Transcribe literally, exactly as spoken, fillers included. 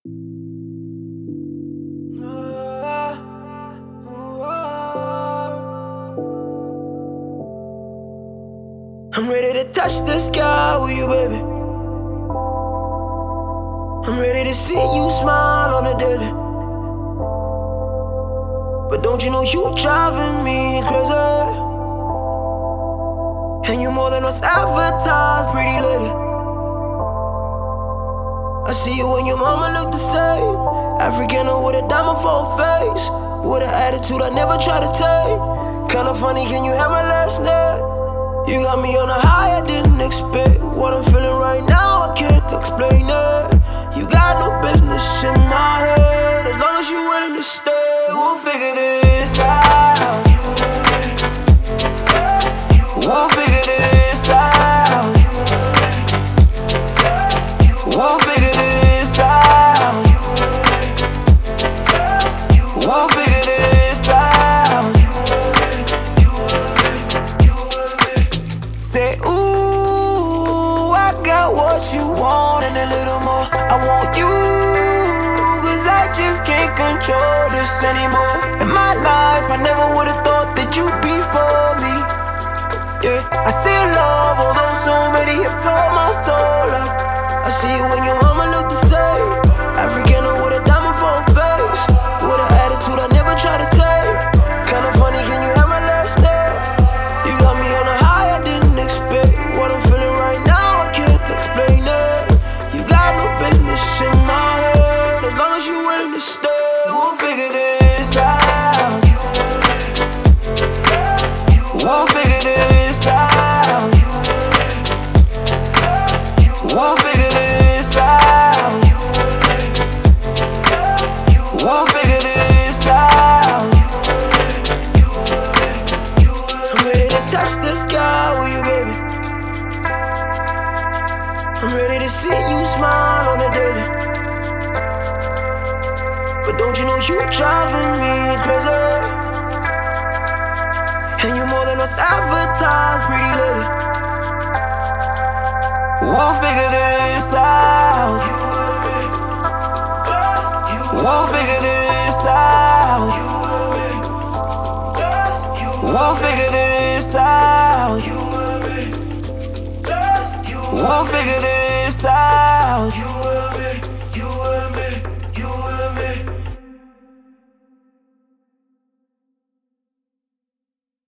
I'm ready to touch the sky with you, baby. I'm ready to see you smile on a daily. But don't you know you driving me crazy? And you more than what's advertised, pretty lady. I see you and your mama look the same. Africana with a diamond for a face, with an attitude I never try to take. Kinda funny, can you have my last name? You got me on a high I didn't expect. What I'm feeling right now, I can't explain it. You got no business in my head. As long as you're willing to stay, we'll figure this out. We'll figure this out. We'll figure this out. We'll figure this out. Say, ooh, I got what you want and a little more. I want you, cause I just can't control this anymore. In my life, I never would've thought that you'd be for me. Yeah, I still love, although so many have torn my soul up. I see you and your mama look the same. Africana with a diamond for a face, with an attitude I never try to take. Kinda funny, can you have my last name? You got me on a high I didn't expect. What I'm feeling right now, I can't explain it. You got no business in my head. As long as you're willing to stay, we'll figure this out. We'll figure this out. We'll figure this out. We'll figure this out. I'm ready to touch the sky with you, baby. I'm ready to see you smile on a daily. But don't you know you driving me crazy? And you more than what's advertised, pretty lady. We'll figure this out. We'll figure this out. We'll figure this out. We'll figure this out.